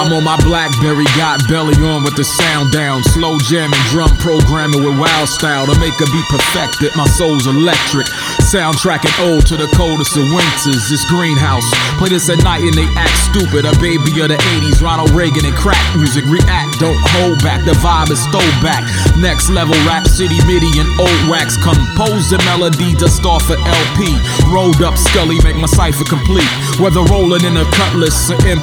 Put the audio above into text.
I'm on my Blackberry, got belly on with the sound down. Slow jamming, drum programming with wild style to make a beat perfected. My soul's electric. Soundtracking old to the coldest of winters. It's Greenhouse. Play this at night and they act stupid. A baby of the 80s, Ronald Reagan and crack music. React, don't hold back. The vibe is throwback. Next level rap, city, MIDI, and old wax. Compose the melody, dust off a LP. Rolled up Scully, make my cipher complete. Whether rolling in a cutlass or